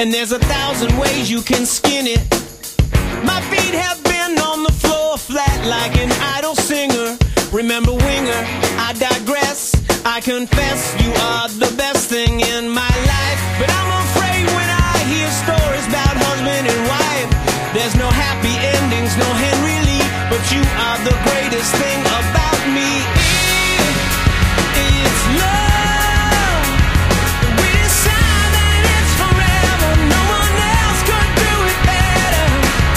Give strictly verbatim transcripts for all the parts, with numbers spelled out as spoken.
and there's a thousand ways you can skin it. My feet have been on the floor flat like an idle singer. Remember Winger, I digress. I confess you are the best thing in my life. But I'm afraid when I hear stories about husband and wife, there's no happy endings, no Henry Lee. But you are the greatest thing about me. It's love. We decide that it's forever. No one else could do it better.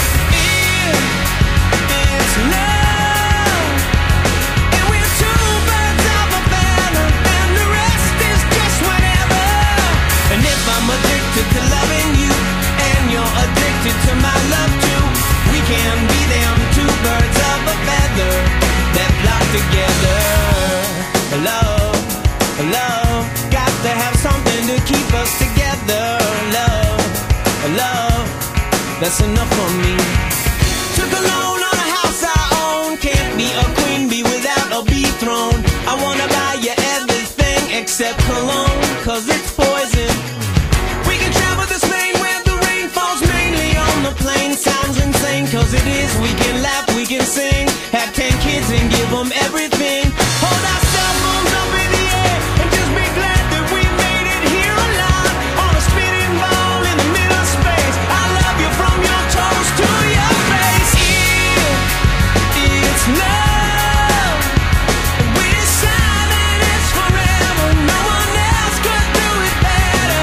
It's love. And we're two birds of a feather, and the rest is just whatever. And if I'm addicted to loving you, and you're addicted to my love too, we can be them two birds of a feather that flock together. Love, love, got to have something to keep us together. Love, love, that's enough for me. Took a loan on a house I own. Can't be a queen bee without a bee throne. I wanna buy you everything except cologne, cause it's poison. We can travel to Spain where the rain falls mainly on the plain. Sounds insane, cause it is. We can laugh, we can sing, have ten kids and give them everything. Hold our cell phones up in the air and just be glad that we made it here alive, on a spinning ball in the middle of space. I love you from your toes to your face. Yeah, it's love. We decide that it's forever. No one else could do it better.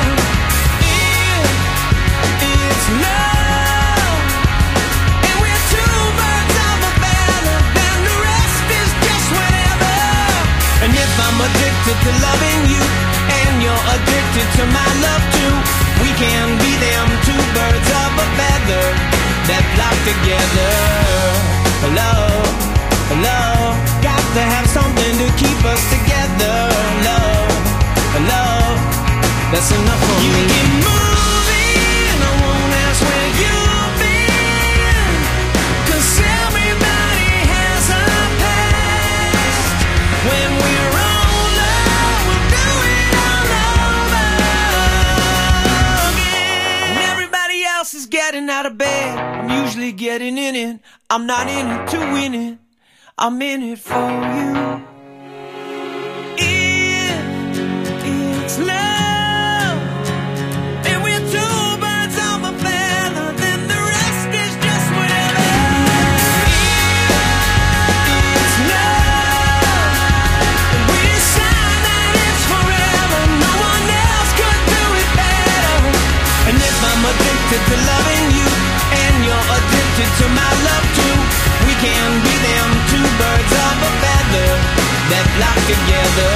Yeah, it's love. And we're two birds of a feather, and the rest is just whatever. And if I'm addicted to loving you, and you're addicted to my love too, we can be them two birds of a feather that flock together. Love, love, got to have something to keep us together. Love, love, that's enough for me. You keep moving, I won't ask where you've been, cause everybody has a past. When we're older, we'll do it all over again. And everybody else is getting out of bed, I'm usually getting in it. I'm not in it to win it, I'm in it for you. It, it's love. And we're two birds of a feather, then the rest is just whatever. It's love. We decide that it's forever. No one else could do it better. And if I'm addicted to loving you, and you're addicted to my love too, we can be them two birds of a feather that flock together.